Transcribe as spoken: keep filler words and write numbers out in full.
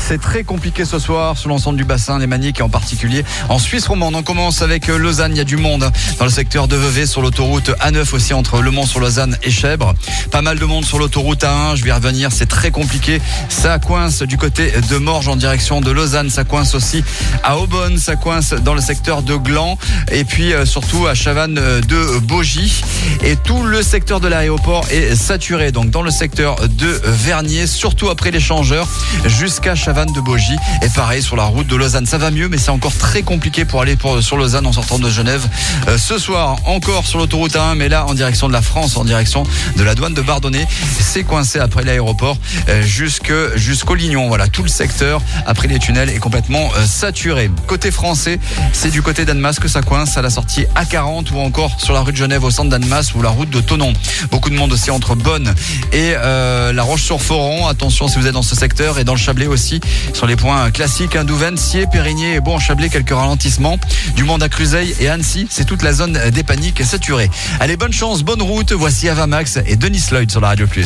C'est très compliqué ce soir sur l'ensemble du bassin lémanique et en particulier en Suisse romande. On commence avec Lausanne, il y a du monde dans le secteur de Vevey sur l'autoroute A neuf aussi entre Le Mans sur Lausanne et Chèvres. Pas mal de monde sur l'autoroute A un, je vais y revenir, c'est très compliqué. Ça coince du côté de Morges en direction de Lausanne, ça coince aussi à Aubonne, ça coince dans le secteur de Gland et puis euh, surtout à Chavannes de Bogie. Et tout le secteur de l'aéroport est saturé, donc dans le secteur de Vernier, surtout après l'échangeur jusqu'à Chavannes de Bogie. Et pareil sur la route de Lausanne, ça va mieux mais c'est encore très compliqué pour aller pour, sur Lausanne en sortant de Genève. Euh, ce soir encore sur l'autoroute A un, mais là en direction de la France, en direction de la douane de Bardonnay, c'est coincé après l'aéroport euh, jusque, jusqu'au Lignon. Voilà, tout le secteur après les tunnels est complètement euh, saturé. Côté français, c'est du côté d'Annemasse que ça coince à la sortie A quarante ou encore sur la rue de Genève au centre d'Annemasse ou la route de Thonon. Beaucoup de monde aussi entre Bonne et euh, la Roche-sur-Foron. Attention si vous êtes dans ce secteur, et dans le Chablais aussi sur les points classiques, hein, Douvaine, Sciez, Périgny et bon, Chablais, quelques ralentissements. Du monde à Cruzeil et Annecy, c'est toute la zone des paniques saturée. Allez, bonne chance, bonne route. Voici Avamax et Denis Lloyd sur la Radio Plus.